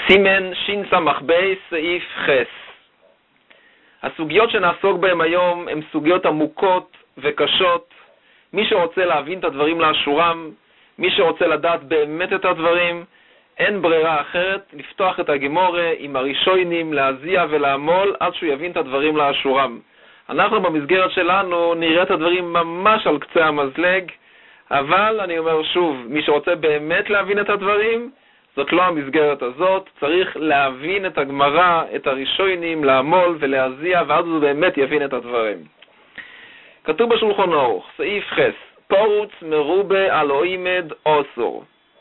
סימן שס"ב סעיף חס. הסוגיות שנעסוק בהן היום הן סוגיות עמוקות וקשות. מי שרוצה להבין את הדברים לאשורם, מי שרוצה לדעת באמת את הדברים, אין ברירה אחרת לפתוח את הגימורה עם הראשונים, להזיע ולעמול עד שהוא יבין את הדברים לאשורם. אנחנו במסגרת שלנו נראה את הדברים ממש על קצה המזלג, אבל אני אומר שוב, מי שרוצה באמת להבין את הדברים, זאת לא המסגרת הזאת, צריך להבין את הגמרא, את הראשונים, לעמול ולהזיע, ואז הוא באמת יבין את הדברים. כתוב בשולחן ערוך, סעיף חס, פורוץ מרובה על אוימד אוסור.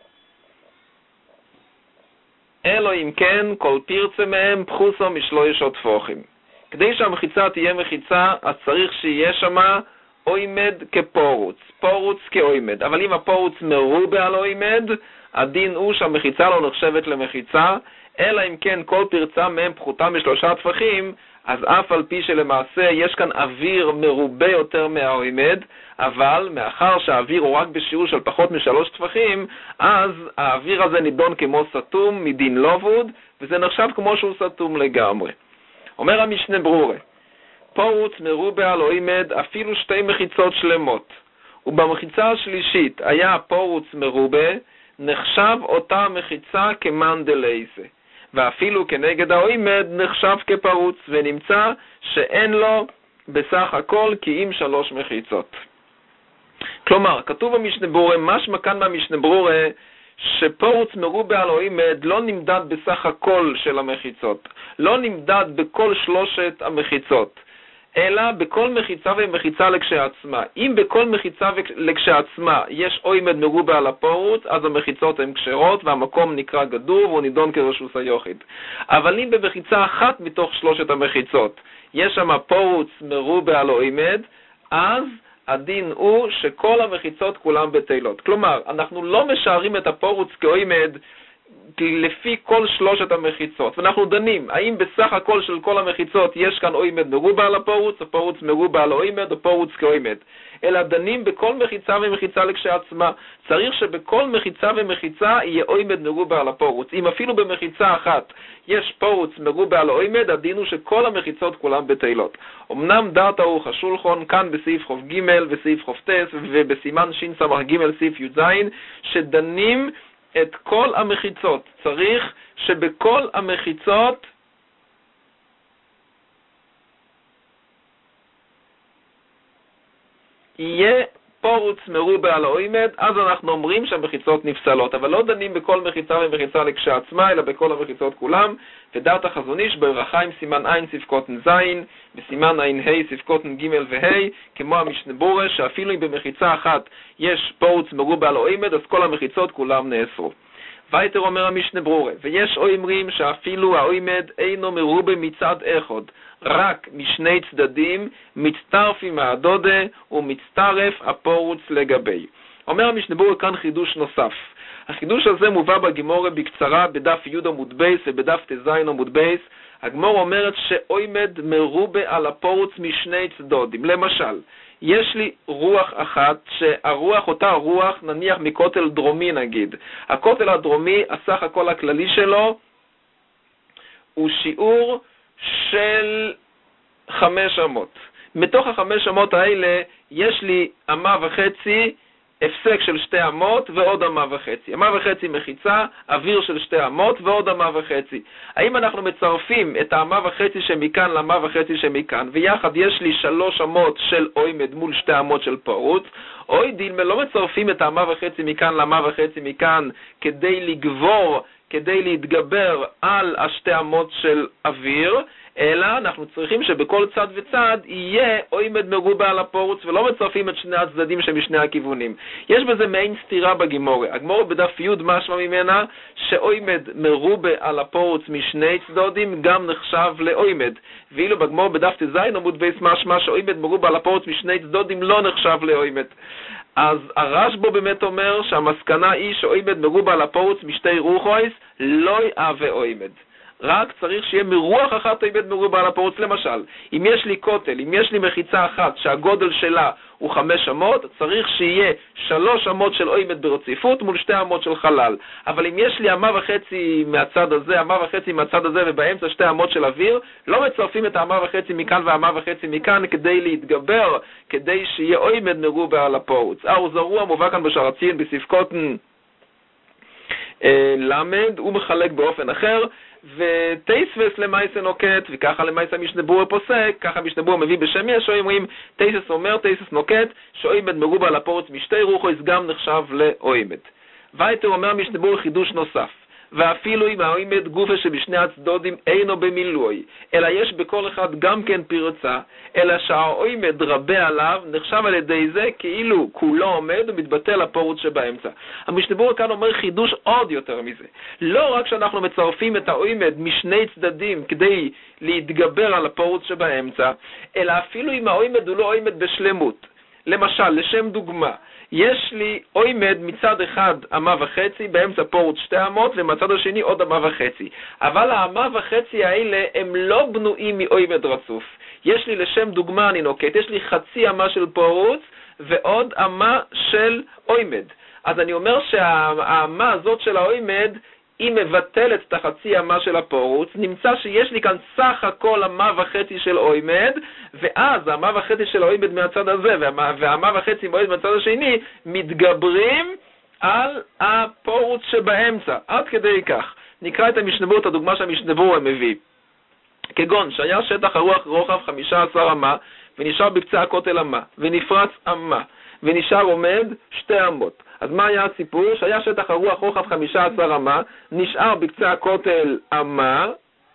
אלו אם כן, כל פרצה מהם פחוסו משלוש עטפוחים. כדי שהמחיצה תהיה מחיצה, אז צריך שיהיה שמה אוימד כפורוץ, פורוץ כאוימד. אבל אם הפורוץ מרובה על אוימד, הדין הוא שהמחיצה לא נחשבת למחיצה, אלא אם כן כל פרצה מהם פחותה משלושה טפחים, אז אף על פי שלמעשה יש כאן אוויר מרובה יותר מהאוימד, אבל מאחר שהאוויר הוא רק בשיעור של פחות משלוש טפחים, אז האוויר הזה נידון כמו סתום מדין לובוד, וזה נחשב כמו שהוא סתום לגמרי. אומר המשנה ברורה, פורוץ מרובה על אוימד אפילו שתי מחיצות שלמות, ובמחיצה השלישית היה פורוץ מרובה, נחשב אותה מחיצה כמן דלייסה, ואפילו כנגד האוימד נחשב כפרוץ, ונמצא שאין לו בסך הכל כי אם שלוש מחיצות. כלומר, כתוב במשנה ברורה, משמע כאן במשנה ברורה, שפורוץ מרובה על אוימד לא נמדד בסך הכל של המחיצות, לא נמדד בכל שלושת המחיצות, אלא בכל מחיצה ומחיצה לכשעצמה. אם בכל מחיצה לכשעצמה יש אוימד מרובה על הפורוץ, אז המחיצות הן כשרות והמקום נקרא גדור והוא נידון כרשוס היוחיד. אבל אם במחיצה אחת מתוך שלושת המחיצות יש שם פורוץ מרובה על אוימד, אז הדין הוא שכל המחיצות כולם בטלות. כלומר, אנחנו לא משערים את הפורוץ כאוימד לפי כל שלושת המחיצות, ואנחנו דנים האם בסך הכל של כל המחיצות יש כאן אוימד מרובה על הפורוץ, או פורוץ מרובה על אוימד, או פורוץ כאוימד, אלא דנים בכל מחיצה ומחיצה לכשעצמה. צריך שבכל מחיצה ומחיצה יהיה אוימד מרובה על הפורוץ. אם אפילו במחיצה אחת יש פורוץ מרובה על אוימד, הדין הוא שכל המחיצות כולם בטלות. אמנם דעת ערוך השולחן כאן בסעיף חוף ג' וסעיף חוף ט' ובסימן שס"ג סעיף י"ז שדנים את כל המחיצות. צריך שבכל המחיצות יהיה פורוץ מרובה על האוימד, אז אנחנו אומרים שהמחיצות נפסלות, אבל לא דנים בכל מחיצה ומחיצה לכשעצמה, אלא בכל המחיצות כולם. ודעת החזון איש ברחיים סימן עין ספקותן זין, בסימן עין ה' ספקותן ג' וה', כמו המשנה ברורה, שאפילו אם במחיצה אחת יש פורוץ מרובה על האוימד, אז כל המחיצות כולם נאסרו. ויתר אומר המשנה ברורה, ויש אומרים שאפילו האוימד אינו מרובה מצד אחד, רק משני צדדים, מצטרפים מהדודה ומצטרף הפורוץ לגבי. אומר המשנה ברורה כאן חידוש נוסף. החידוש הזה מובא בגימורה בקצרה בדף י' עמוד בייס ובדף ט"ז עמוד בייס. הגמורה אומרת שאוימד מרובה על הפורוץ משני צדדים. למשל, יש לי רוח אחת, שהרוח, אותה רוח, נניח מכותל דרומי נגיד. הכותל הדרומי, הסך הכל הכללי שלו, הוא שיעור של 5 אמות. מתוך 5 אמות האלה, יש לי 1.5 אמה, הפסק של 2 אמות ועוד 1.5 אמה. 1.5 אמה מחיצה, אוויר של 2 אמות ועוד 1.5 אמה. האם אנחנו מצרפים את 1.5 אמה שמכאן ל1.5 אמה שמכאן, ויחד יש לי 3 אמות של אוימד מול 2 אמות של פורוץ, או דילמה לא מצרפים את 1.5 אמה מכאן ל1.5 אמה מכאן כדי לגבור, כדי להתגבר על 2 אמות של אוויר, אלא אנחנו צריכים שבכל צד וצד יהיה אוימד מרובה על הפורוץ, ולא מצרפים את שני הצדדים שמשני הכיוונים. יש בזה מעין סתירה בגימורה. הגמורה בדף י' משמע ממנה שאוימד מרובה על הפורוץ משני צדדים גם נחשב לאוימד, ואילו בגמורה בדף ט"ז עמוד בייס משמע שאוימד מרובה על הפורוץ משני צדדים לא נחשב לאוימד. אז הרשב"א באמת אומר שהמסקנה היא שאוימד מרובה על הפורוץ משתי רוחויס לא יהווה אוימד. רק צריך שיהיה מרוח אחת עיבד מרובה על הפרוץ. למשל, אם יש לי כותל, אם יש לי מחיצה אחת שהגודל שלה הוא 5 אמות, צריך שיהיה 3 אמות של עיבד ברציפות מול 2 אמות של חלל. אבל אם יש לי 1.5 מהצד הזה, 1.5 מהצד הזה ובאמצע 2 אמות של אוויר, לא מצרפים את 1.5 מכאן ו1.5 מכאן כדי להתגבר, כדי שיהיה עיבד מרובה על הפרוץ. אור זרוע מובא כאן בשרצין בספקותן למד, הוא מחלק באופן אחר, ותייסבס למייסה נוקט, וככה למייסה משנבור פוסק, ככה משנבור מביא בשם יש, אומרים, תייסס אומר, תייסס נוקט, שעיבד מרובה על הפורץ משתי רוחויס גם נחשב לעיבד. וייטר אומר משנבור חידוש נוסף, ואפילו אם העיבד גופה שבשני הצדודים אינו במילוי, אלא יש בכל אחד גם כן פרצה, אלא שהעיבד רבה עליו, נחשב על ידי זה כאילו כולו עומד ומתבטל הפורץ שבאמצע. המשנבור כאן אומר חידוש עוד יותר מזה. לא רק שאנחנו מצרפים את העיבד משני צדדים כדי להתגבר על הפורץ שבאמצע, אלא אפילו אם העיבד הוא לא עיבד בשלמות. למשל, לשם דוגמה, יש לי עיבד מצד אחד 1.5 באמצע פורץ 2 אמות, ומצד השני עוד 1.5. אבל 1.5 האלה הם לא בנויים מעיבד רצוף. יש לי לשם דוגמה אני נוקט, יש לי 0.5 אמה של פורץ ועוד אמה של עיבד. אז אני אומר שהאמה הזאת של העיבד היא מבטלת את 0.5 אמה של הפורץ, נמצא שיש לי כאן סך הכל 1.5 של עיבד, ואז 1.5 של העיבד מהצד הזה וה1.5 מהעיבד מהצד השני מתגברים על הפורץ שבאמצע, עד כדי כך. נקרא את המשנבור, את הדוגמה שהמשנבור מביא. כגון שהיה שטח הרוח רוחב 15 אמה, ונשאר בקצה הכותל אמה, ונפרץ אמה, ונשאר עומד 2 אמות. אז מה היה הסיפור? שהיה שטח הרוח רוחב 15 אמה, נשאר בקצה הכותל אמה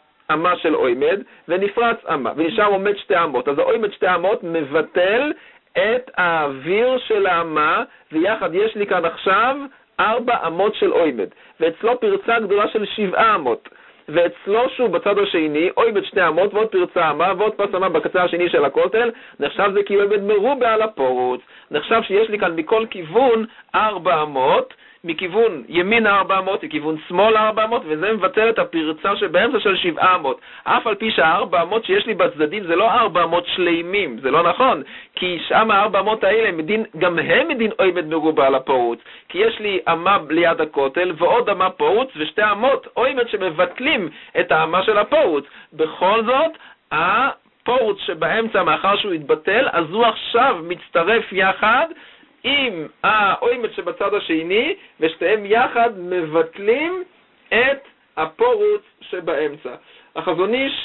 של עיבד, ונפרץ אמה, ונשאר עומד 2 אמות. אז העיבד 2 אמות מבטל את האוויר של האמה, ויחד יש לי כאן עכשיו 4 אמות של עיבד, ואצלו פרצה גדולה של 7 אמות. ואצלו שוב בצד השני, עיבד 2 אמות ועוד פרצה אמה ועוד פס אמה בקצה השני של הכותל, נחשב זה כאילו עיבד מרובה על הפורץ. נחשב שיש לי כאן מכל כיוון 4 אמות, מכיוון ימין 4 אמות, מכיוון שמאל 4 אמות, וזה מבטל את הפרצה שבאמצע של 7 אמות. אף על פי שה4 אמות שיש לי בצדדים זה לא 4 אמות שלימים, זה לא נכון, כי שם 4 אמות האלה גם הם מדין עיבד מרובה על הפורץ, כי יש לי אמה ליד הכותל ועוד אמה פורץ ו2 אמות עיבד שמבטלים את האמה של הפורץ. בכל זאת, הפורץ שבאמצע מאחר שהוא התבטל, אז הוא עכשיו מצטרף יחד עם העיבד שבצד השני, ושתיהם יחד מבטלים את הפורץ שבאמצע. החזון איש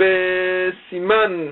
בסימן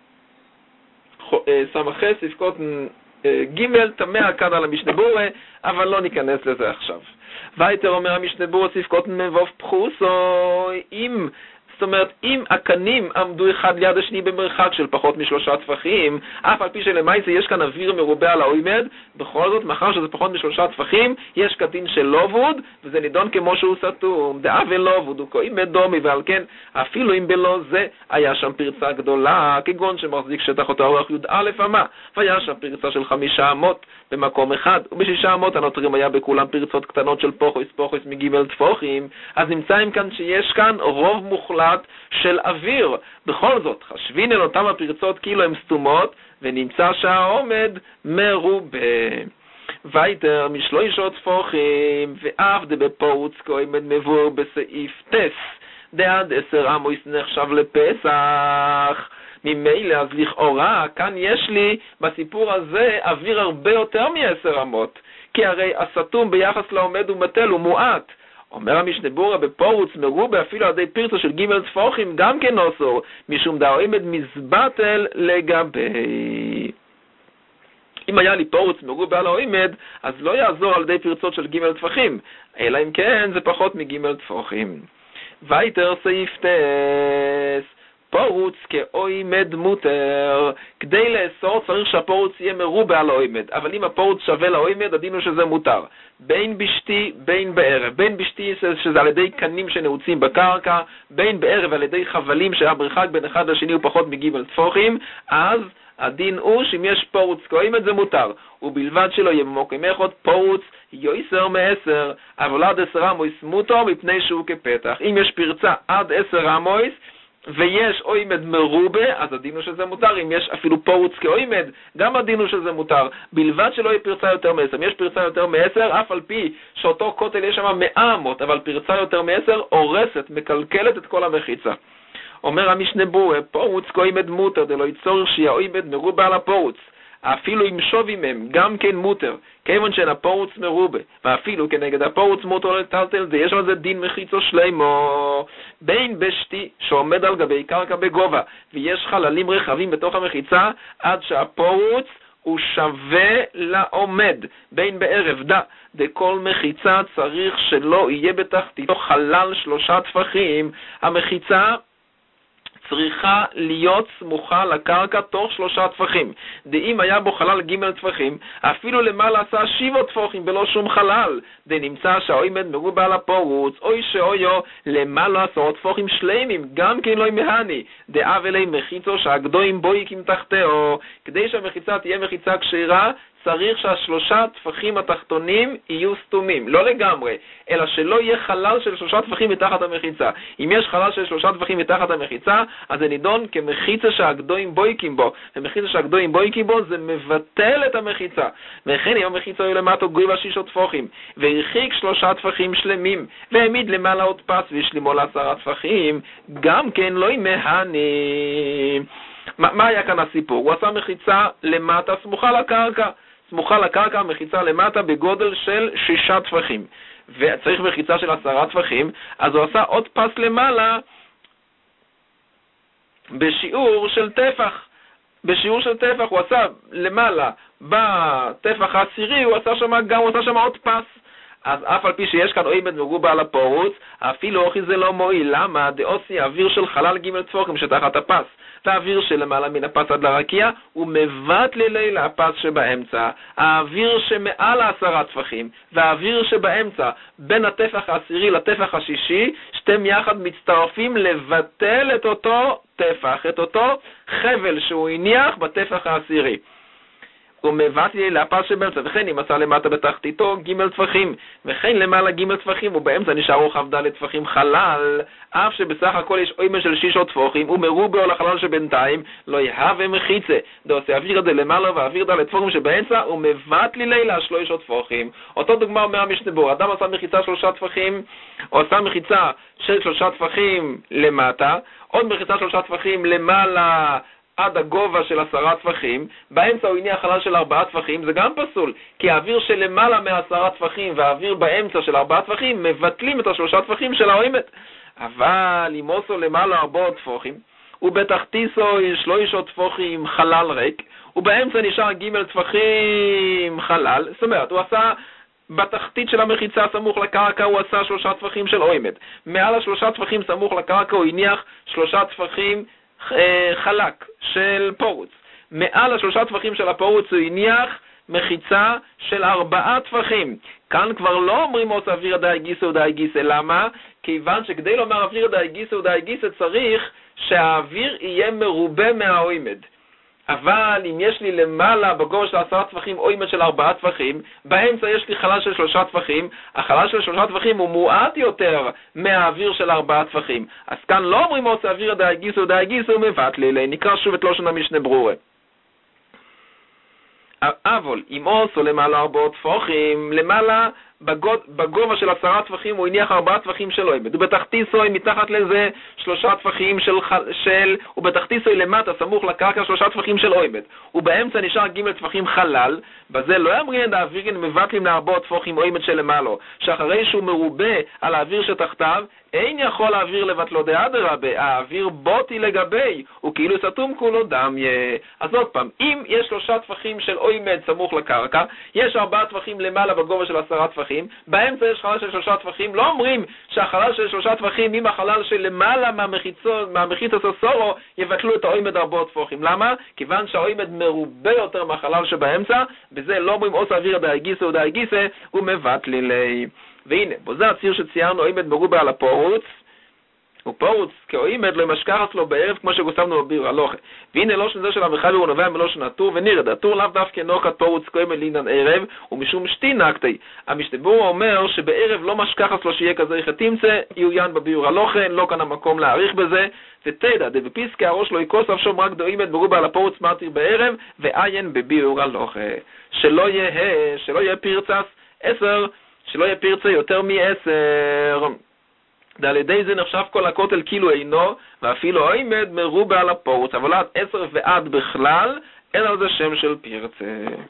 סמכי ספקות ג' תמה כאן על המשנבור, אבל לא ניכנס לזה עכשיו. וייטר אומר המשנבור ספקות מבוב פחוסו, זאת אומרת, אם הקנים עמדו אחד ליד השני במרחק של פחות מ3 טפחים, אף על פי שלמעשה יש כאן אוויר מרובה על העיבד, בכל זאת, מאחר שזה פחות מ3 טפחים, יש קטין של לובוד, וזה נידון כמו שהוא סתום, דעה ולובוד, הוא כעיבד דומי, ועל כן, אפילו אם בלא זה, היה שם פרצה גדולה, כגון שמחזיק שטח אותו אורך י"א אמה, והיה שם פרצה של 5 אמות במקום אחד, וב6 אמות הנותרים היה בכולם פרצות קטנות של פוחוס מג' טפוחים, אז נמצאים כאן שיש כאן רוב מוחלט של אוויר. בכל זאת, חשבין אל אותם הפרצות כאילו הן סתומות, ונמצא שהעומד מרובה. וייטר משלושה טפוחים, ואף דבפורץ כעיבד מבואר בסעיף טס, דעד 10 אמות נחשב לפסח. ממילא, אז לכאורה, כאן יש לי בסיפור הזה אוויר הרבה יותר מ10 אמות, כי הרי הסתום ביחס לעומד ומטל הוא מועט. אומר המשנבור בפורץ מרובה אפילו על ידי פרצה של ג' טפוחים גם כן אוסור, משום דעיבד מזבטל לגבי. אם היה לי פורץ מרובה על העיבד, אז לא יעזור על ידי פרצות של ג' טפחים, אלא אם כן זה פחות מג' טפוחים. וייטר סעיף טס, פורץ כעיבד מותר, כדי לאסור צריך שהפורץ יהיה מרובה על העיבד, אבל אם הפורץ שווה לעיבד, הדין הוא שזה מותר. בין בשתי, בין בערב. בין בשתי שזה על ידי קנים שנעוצים בקרקע, בין בערב על ידי חבלים שהמרחק בין אחד לשני הוא פחות מג' טפוחים, אז הדין הוא שאם יש פורץ כעיבד זה מותר, ובלבד שלא יהיה במקום אחד פורץ יויסר מ10, אבל עד 10 אמויס מותר מפני שהוא כפתח. אם יש פרצה עד 10 אמויס, ויש אוימד מרובה, אז הדין הוא שזה מותר. אם יש אפילו פורוץ כאוימד, גם הדין הוא שזה מותר. בלבד שלא יהיה פרצה יותר מ10. אם יש פרצה יותר מ10, אף על פי שאותו כותל יש שם 100 אמות, אבל פרצה יותר מ10 הורסת, מקלקלת את כל המחיצה. אומר המשנה ברורה, פורוץ כאוימד מותר, דלא יצור שיהיה אוימד מרובה על הפורוץ. אפילו אם שווי מהם, גם כן מותר, כיוון שאין הפורוץ מרובה, ואפילו כנגד הפורוץ מותר לטלטל, זה יש על זה דין מחיצו שלמו. בין בשתי שעומד על גבי קרקע בגובה, ויש חללים רחבים בתוך המחיצה, עד שהפורוץ הוא שווה לעומד, בין בערב דכל מחיצה צריך שלא יהיה בתחתיתו חלל 3 טפחים. המחיצה צריכה להיות סמוכה לקרקע תוך 3 טפחים. דאם היה בו חלל ג' טפחים, אפילו למעלה עשה 7 טפחים בלא שום חלל, דנמצא שהאוימד מרובה על הפורוץ, אוי שאויו למעלה 10 טפחים שלמים, גם כן לא ימהני, דאב אלי מחיצו שהגדויים בויקים תחתיו. כדי שהמחיצה תהיה מחיצה כשרה, צריך שה3 טפחים התחתונים יהיו סתומים, לא לגמרי, אלא שלא יהיה חלל של 3 טפחים מתחת המחיצה. אם יש חלל של 3 טפחים מתחת המחיצה, אז זה נידון כמחיצה שהגדויים בויקים בו, ומחיצה שהגדויים בויקים בו זה מבטל את המחיצה. וכן אם המחיצה יהיו למטה גובה 6 טפחים, והרחיק 3 טפחים שלמים, והעמיד למעלה עוד פס והשלימו ל10 טפחים, גם כן לא ימהני. מה היה כאן הסיפור? הוא עשה מחיצה למטה סמוכה לקרקע. סמוכה לקרקע, מחיצה למטה בגודל של 6 טפחים. וצריך מחיצה של 10 טפחים, אז הוא עשה עוד פס למעלה בשיעור של טפח. בשיעור של טפח הוא עשה למעלה, בטפח העשירי הוא עשה שם עוד פס. אז אף על פי שיש כאן אוימד מרובה על הפורוץ, אפילו אוכי זה לא מועיל. למה? דאוסי האוויר של חלל ג' טפחים שתחת הפס. האוויר שלמעלה מן הפס עד לרקיע הוא מבטל לפס שבאמצע. האוויר שמעל 10 טפחים והאוויר שבאמצע בין הטפח העשירי לטפח השישי, שתיהם יחד מצטרפים לבטל את אותו טפח, את אותו חבל שהוא הניח בטפח העשירי. הוא מבטל לפס שבאמצע, וכן אם עשה למטה בתחתיתו ג' טפחים, וכן למעלה ג' טפחים, ובאמצע נשארו כ"ד טפחים חלל, אף שבסך הכל יש אוימד של 6 טפחים, ומרובה על החלל שבינתיים לא יהווה מחיצה. דעושה אוויר את זה למעלה ואוויר ד' טפחים שבאמצע, הוא מבטל לילה 3 טפחים. אותו דוגמה אומר המשנה ברורה, אדם עשה מחיצה 3 טפחים, או עשה מחיצה של 3 טפחים למטה, עוד מחיצה 3 טפחים למעלה עד הגובה של 10 טפחים, באמצע הוא הניח חלל של 4 טפחים, זה גם פסול, כי האוויר של למעלה מ10 טפחים והאוויר באמצע של 4 טפחים מבטלים את 3 טפחים של האוימת. אבל אם עושו למעלה 4 טפחים, ובתחתיתו 3 טפחים חלל ריק, ובאמצע נשאר ג' טפחים חלל, זאת אומרת, הוא עשה בתחתית של המחיצה סמוך לקרקע, הוא עשה 3 טפחים של אוימת. מעל 3 טפחים סמוך לקרקע הוא הניח 3 טפחים חלק של פורוץ. מעל 3 טפחים של הפורוץ הוא הניח מחיצה של 4 טפחים. כאן כבר לא אומרים עוש אוויר דאי גיסא ודאי גיסא. למה? כיוון שכדי לומר אוויר דאי גיסא ודאי גיסא צריך שהאוויר יהיה מרובה מהאוימד. אבל אם יש לי למעלה בגובה של 10 טפחים אוימד של 4 טפחים, באמצע יש לי חלל של 3 טפחים, החלל של 3 טפחים הוא מועט יותר מהאוויר של 4 טפחים. אז כאן לא אומרים עוש אוויר דאי גיסא ודאי גיסא ומבטל. נקרא שוב את לשון המשנה ברורה. אבל אם עושו למעלה 4 טפחים, למעלה בגובה של 10 טפחים הוא הניח 4 טפחים של אוימד, ובתחתיתו מתחת לזה 3 טפחים ובתחתיתו למטה סמוך לקרקע 3 טפחים של אוימד, ובאמצע נשאר ג' טפחים חלל. בזה לא יאמרין האווירין מבטלים ל4 טפחים אוימד שלמעלה, שאחרי שהוא מרובה על האוויר שתחתיו אין יכול האוויר לבטלו דאדרבה, האוויר בוטי לגבי, הוא כאילו סתום כולו דמיה. אז עוד פעם, אם יש 3 טפחים של אוימד סמוך לקרקע, יש 4 טפחים למעלה בגובה של 10 טפחים, באמצע יש חלל של 3 טפחים, לא אומרים שהחלל של 3 טפחים עם החלל של למעלה מהמחיצה סוסורו יבטלו את האוימד 4 טפחים. למה? כיוון שהאוימד מרובה יותר מהחלל שבאמצע, בזה לא אומרים עוש אוויר דאי גיסא ודאי גיסא ומבטלים. והנה, בו זה הציר שציירנו אוימד מרובה על הפורוץ, ופורוץ כאוימד לא משכחת לו בערב כמו שגוסמנו בביאור הלוכה. והנה לא שזה של המחבר הוא נובע מלושן הטור ונירד. הטור לאו דווקא נוחת פורוץ כאוימד לעניין ערב ומשום שתי נקטי. המשתבור אומר שבערב לא משכחת לו שיהיה כזה יחתימצה, יוין בביאור הלוכה, לא כאן המקום להעריך בזה. ותדע, דבפיסקי הראש לא יקוס אף רק דאוימד מרובה על הפורוץ מרתיר בערב ועיין בביאור הלוכה. שלא יהיה פרצס 10, שלא יהיה פרצה יותר מ10. על ידי זה נחשב כל הכותל כאילו אינו, ואפילו עומד מרובה על הפורוץ, אבל עד 10 ועד בכלל, אין על זה שם של פרצה.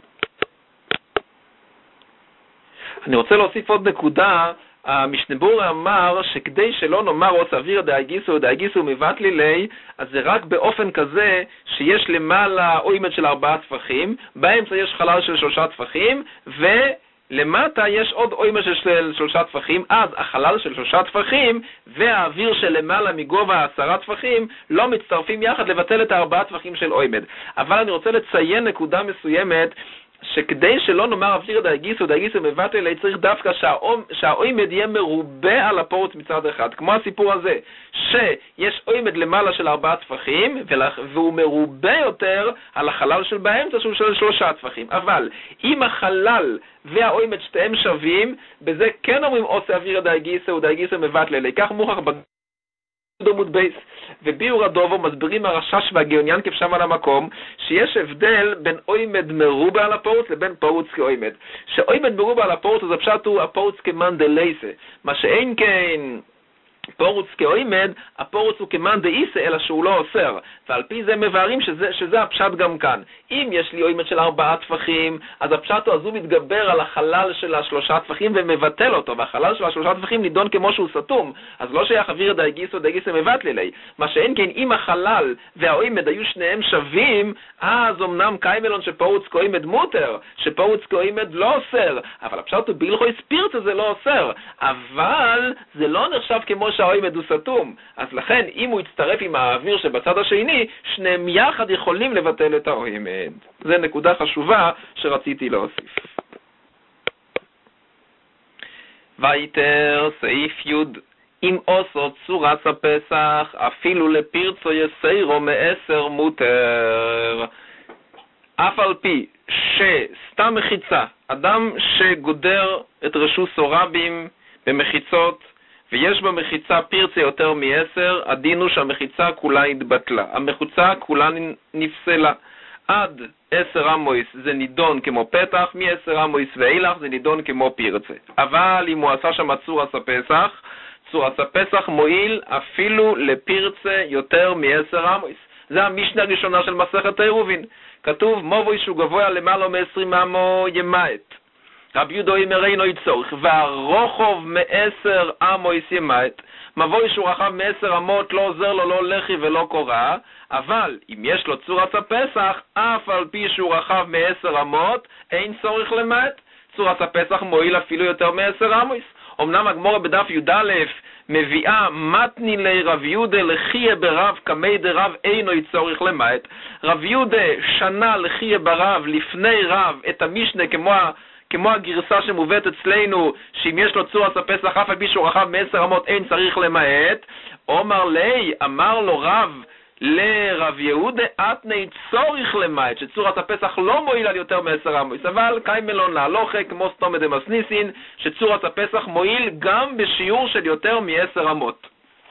אני רוצה להוסיף עוד נקודה. המשנה אמר שכדי שלא נאמר עוס אוויר דאגיסו מבטלי לי, אז זה רק באופן כזה שיש למעלה עומד של 4 טפחים, באמצע יש חלל של 3 טפחים, למטה יש עוד עומד של 3 טפחים, אז החלל של 3 טפחים והאוויר של למעלה מגובה 10 טפחים לא מצטרפים יחד לבטל את 4 טפחים של עומד. אבל אני רוצה לציין נקודה מסוימת, שכדי שלא נאמר אוויר דאגיסו מבטל לי, צריך דווקא שהעומד יהיה מרובה על הפורוץ מצד אחד, כמו הסיפור הזה, שיש עומד למעלה של 4 טפחים, והוא מרובה יותר על החלל של באמצע שהוא של 3 טפחים. אבל אם החלל והעומד שתיהם שווים, בזה כן אומרים עושה אוויר דאגיסו מבטל לי. כך מוכח דומות בייס. וביאור הדובו מסבירים הרשש והגאוניין כפשם על המקום, שיש הבדל בין עומד מרובה על הפורוץ לבין פורוץ כעומד. שעומד מרובה על הפורוץ, אז הפשט הוא הפורוץ כמן דלייסה. מה שאין כן פורוץ כעומד, הפורוץ הוא כמן דאיסה, אלא שהוא לא אוסר. ועל פי זה מבארים שזה הפשט גם כאן. אם יש לי עומד של 4 טפחים, אז הפשט הוא, אז הוא מתגבר על החלל של 3 טפחים ומבטל אותו, והחלל של 3 טפחים נידון כמו שהוא סתום, אז לא שייך אוויר דאגיסו מבטל לי. מה שאין כן, אם החלל והעומד היו שניהם שווים, אז אמנם קיימלון שפורוץ כעומד מותר, שפורוץ כעומד לא אוסר, אבל הפשט הוא בהלכות פרצה זה לא אוסר, אבל זה לא נחשב כמו שהעומד הוא סתום. אז לכן, אם הוא יצטרף עם האוויר שבצד השני, שניהם יחד יכולים לבטל את העומד. זה נקודה חשובה שרציתי להוסיף. ויתר סעיף י' אם עושות צורת הפסח, אפילו לפרצו יסיירו מ10 מותר. אף על פי שסתם מחיצה, אדם שגודר את רשוסו רבים במחיצות, ויש במחיצה פרצה יותר מ10, הדין הוא שהמחיצה כולה התבטלה. המחיצה כולה נפסלה. עד 10 אמויס זה נידון כמו פתח, מ10 אמויס ואילך זה נידון כמו פרצה. אבל אם הוא עשה שם צורת הפסח, צורת הפסח מועיל אפילו לפרצה יותר מ10 אמויס. זה המשנה הראשונה של מסכת העירובין. כתוב מובוי שהוא גבוה למעלה מ20 אמו ימית. רבי יהודה אומר אינו צורך, והרוחב מ10 אמויס ימית. מבוי שהוא רחב מ10 אמות לא עוזר לו לא לחי ולא קורא, אבל אם יש לו צורת הפסח, אף על פי שהוא רחב מ10 אמות, אין צורך למעט. צורת הפסח מועיל אפילו יותר מ10 אמויס. אמנם הגמרא בדף י"א מביאה מתני לרב יהודה לחיה ברב כמי דרב אינו צורך למעט. רב יהודה שנה לחיה ברב לפני רב את המשנה כמו הגרסה שמובאת אצלנו, שאם יש לו צורת הפסח אף על פי שהוא רחב מ10 אמות אין צריך למעט. אמר לו רב לרב יהודה אתני צורך למעט, שצורת הפסח לא מועיל על יותר מ10 אמות, אבל קיימלון להלוכה כמו סתומא דמסניסין, שצורת הפסח מועיל גם בשיעור של יותר מ10 אמות.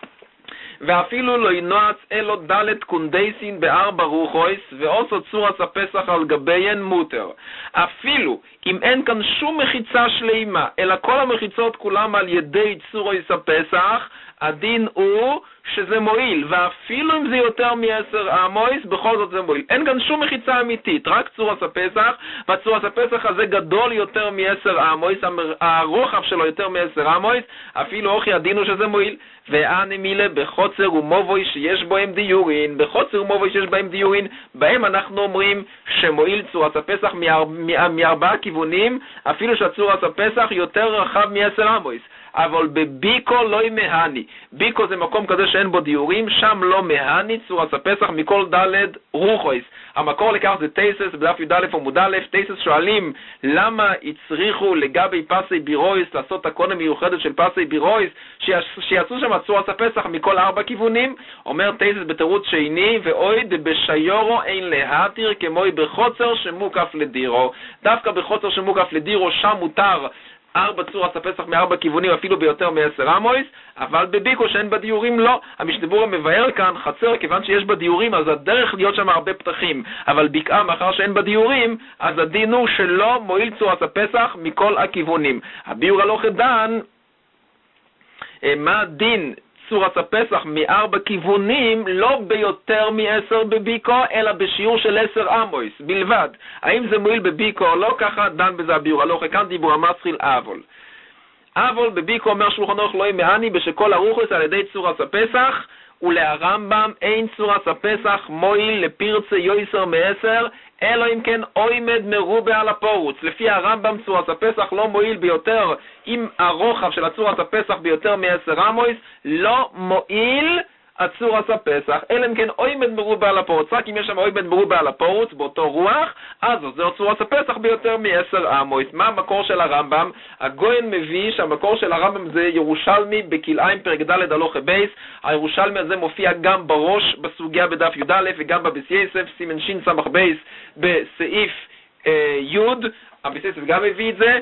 ואפילו לא ינועץ אלו דלת קונדייסין ב4 רוחויס, ועושו צורת הפסח על גביהן מותר. אפילו אם אין כאן שום מחיצה שלימה, אלא כל המחיצות כולם על ידי צורת הפסח, הדין הוא שזה מועיל, ואפילו אם זה יותר מ10 אמויס, בכל זאת זה מועיל. אין כאן שום מחיצה אמיתית, רק צורת הפסח, והצורת הפסח הזה גדול יותר מ10 אמויס, הרוחב שלו יותר מ10 אמויס, אפילו אוכי הדין הוא שזה מועיל. ואני מילה בחוצר ומובוי שיש בהם דיורין, בחוצר ומובוי שיש בהם דיורין, בהם אנחנו אומרים שמועיל צורת הפסח מ4 כיוונים, אפילו שצורת הפסח יותר רחב מ10 אמויס. אבל בביקו לא ימהני, ביקו זה מקום כזה שאין בו דיורים, שם לא מהני צורת הפסח מכל ד' רוחויס. המקור לכך זה טייסס בדף י"א עמוד א'. טייסס שואלים למה הצריכו לגבי פסי בירויס לעשות תקונה מיוחדת של פסי בירויס שיעשו שם צורת הפסח מכל 4 כיוונים. אומר טייסס בתירוץ שני, ואויד בשיורו אין להתיר כמוי בחוצר שמוקף לדירו. דווקא בחוצר שמוקף לדירו שם מותר 4 צורת הפסח מ4 כיוונים, אפילו ביותר מ10 אמויס, אבל בביקו שאין בדיורים לא. המשנה ברורה מבאר כאן חצר, כיוון שיש בדיורים אז הדרך להיות שם הרבה פתחים, אבל בקעה מאחר שאין בדיורים אז הדין הוא שלא מועיל צורת הפסח מכל הכיוונים. הביאור הלוך דן מה דין צורת הפסח מ4 כיוונים לא ביותר מ10 בביקו, אלא בשיעור של 10 אמויס בלבד. האם זה מועיל בביקו או לא? ככה דן בזה הביאור הלוך. כאן דיבור המסחיל אבול. אבול בביקו אומר שולחן ערוך לא ימהני בשכל הרוחוס על ידי צורת הפסח, ולהרמב"ם אין צורת הפסח מועיל לפרצה יויסר מ10, אלא אם כן אוימד מרובה על הפורוץ. לפי הרמב"ם צורת הפסח לא מועיל ביותר, אם הרוחב של הצורת הפסח ביותר מ10 אמויס, לא מועיל הצורת הפסח, אלא אם כן אוימד מרובה על הפורוץ. רק אם יש שם אוימד מרובה על הפורוץ באותו רוח, אז זה צורת הפסח ביותר מ10 אמויס. מה המקור של הרמב"ם? הגויין מביא שהמקור של הרמב"ם זה ירושלמי בכלאיים פרק ד' הלוכה בייס. הירושלמי הזה מופיע גם בראש בסוגיה בדף י"א וגם בבס יסף סימן שין סמך בייס בסעיף י'. אביסיס גם הביא את זה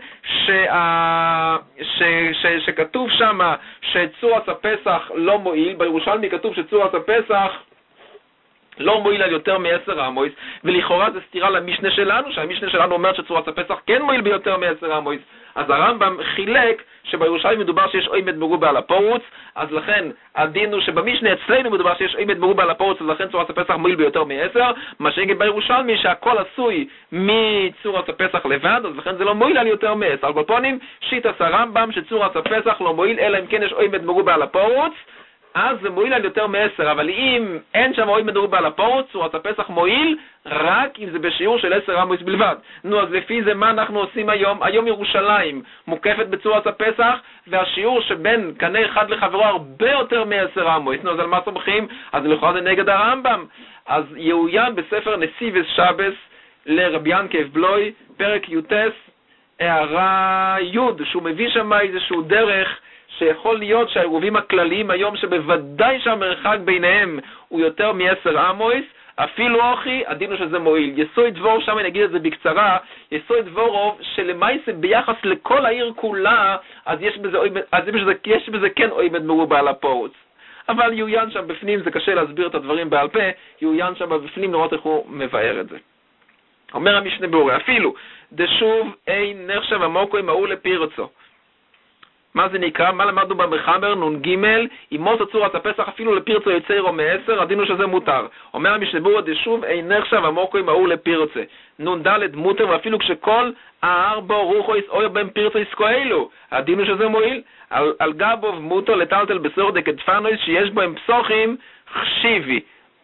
שכתוב שם שצורת הפסח לא מועיל. בירושלמי כתוב שצורת הפסח לא מועיל על יותר מ10 אמויס, ולכאורה זה סתירה למשנה שלנו, שהמשנה שלנו אומר שצורת הפסח כן מועיל ביותר מ10 אמויס. אז הרמב"ם חילק שבירושלמי מדובר שיש אוימד מרובה על הפורוץ, אז לכן הדין הוא שבמשנה אצלנו מדובר שיש אוימד מרובה על הפורוץ, אז לכן צורת הפסח מועיל ביותר מ10, מה שיגיד בירושלמי שהכל עשוי מצורת הפסח לבד, אז לכן זה לא מועיל על יותר מ10. על כל פנים שיטת הרמב"ם שצורת הפסח לא מועיל אלא אם כן יש אוימד מרובה על הפורוץ, אז זה מועיל על יותר מ10, אבל אם אין שם אוימד מרובה על הפורוץ, צורת הפסח מועיל רק אם זה בשיעור של 10 אמויס בלבד. נו, אז לפי זה מה אנחנו עושים היום? היום ירושלים מוקפת בצורת הפסח, והשיעור שבין קנה אחד לחברו הרבה יותר מ10 אמויס. נו, אז על מה סומכים? אז לכאורה זה נגד הרמב"ם. אז יאוין בספר נסיבס שבס לרבי ינקב בלוי, פרק יוטס, הערה י', שהוא מביא שם איזשהו דרך שיכול להיות שהעירובים הכלליים היום שבוודאי שהמרחק ביניהם הוא יותר מ10 אמויס, אפילו אוכי, הדין הוא שזה מועיל. יסוי דבור, שם אני אגיד את זה בקצרה, יסוי דבורוב שלמעשה ביחס לכל העיר כולה, אז יש בזה כן אוימד מרובה על הפורוץ. אבל יאוין שם בפנים, זה קשה להסביר את הדברים בעל פה, יאוין שם בפנים לראות איך הוא מבאר את זה. אומר המשנה ברורה, אפילו דשוב אין נחשב המוקו עם ההוא לפירצו. מה זה נקרא? מה למדנו במחבר? נ"ג, אימוס צורת הפסח אפילו לפרצה יצרו מ10, הדין הוא שזה מותר. אומר המשנה ברורה דשוב אין נחשב המוקו עם ההוא לפרצה. נ"ד מותר, ואפילו כשכל הארבע רוחויס אויר בהם פרצה יסקואלו, הדין הוא שזה מועיל. על גבוב מותר לטלטל בסור דקדפנויס שיש בהם פסוחים חשיבי.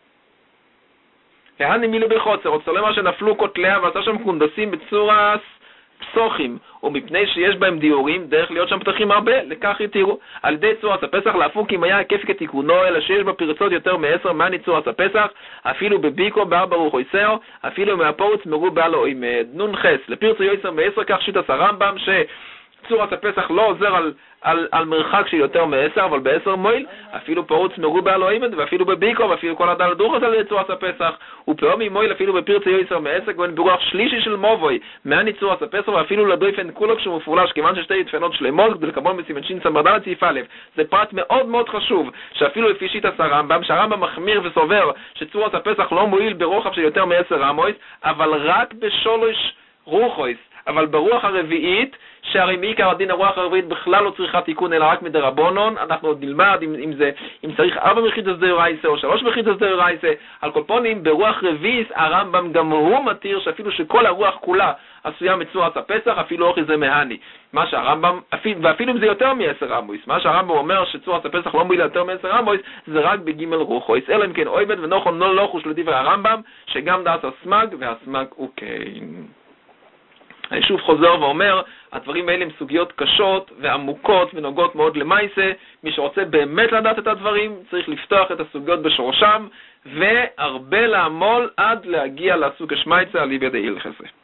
להני מילו בחוצר, רוצה לומר שנפלו כותליה ועשה שם קונדסים בצורה פסוחים, ומפני שיש בהם דיורים, דרך להיות שם פתחים הרבה, לכך יתירו. על ידי צורת הפסח להפוק אם היה היקף כתיקונו, אלא שיש בפרצות יותר מ10, מהני צורת הפסח, אפילו בביקו בארבע רוחויסאו, אפילו מהפורוץ מרובה לו עם נ"ח. לפרצו יויסר מ10, כך שיטת הרמב"ם צורת הפסח לא עוזר על מרחק של יותר מ10, אבל ב10 מועיל, אפילו פרוץ מרובה לא עימד, ואפילו בביקו, ואפילו כל הדל דרוך על צורת הפסח, ופעמי מועיל אפילו בפרצי יויסר מ10, ואין ברוח שלישי של מובוי, מעני צורת הפסח, ואפילו לדויפן כולו כשהוא מפורלש, כיוון ששתי תפנות שלמות, כדי לקבול מסימן שין סמרדל סעיף א'. זה פרט מאוד מאוד חשוב, שאפילו לפי שיטת הרמב"ם, שהרמב"ם מחמיר וסובר שצורת הפסח לא מועיל ברוחב של יותר מ10 אמויס, אבל רק בשלוש רוחויס. אבל ברוח הרביעית, שהרי מעיקר הדין הרוח הרביעית בכלל לא צריכה תיקון אלא רק מדרבנון, אנחנו עוד נלמד אם צריך 4 מחיצות דאורייתא או 3 מחיצות דאורייתא. על כל פנים ברוח רביעית הרמב"ם גם הוא מתיר שאפילו שכל הרוח כולה עשויה מצורת הפסח, אפילו אוכי זה מהני. מה שהרמב"ם, ואפילו אם זה יותר מ10 אמויס, מה שהרמב"ם אומר שצורת הפסח לא מועילה יותר מ10 אמויס, זה רק בג' רוחויס, אלא אם כן אויבד ונוכון לא לחוש לדברי הרמב"ם, שגם דעת הסמג והסמג הוא כן. אני שוב חוזר ואומר, הדברים האלה הם סוגיות קשות ועמוקות ונוגעות מאוד למייסה. מי שרוצה באמת לדעת את הדברים, צריך לפתוח את הסוגיות בשורשם, והרבה לעמול עד להגיע לסוג השמייצה על ידי הלכסה.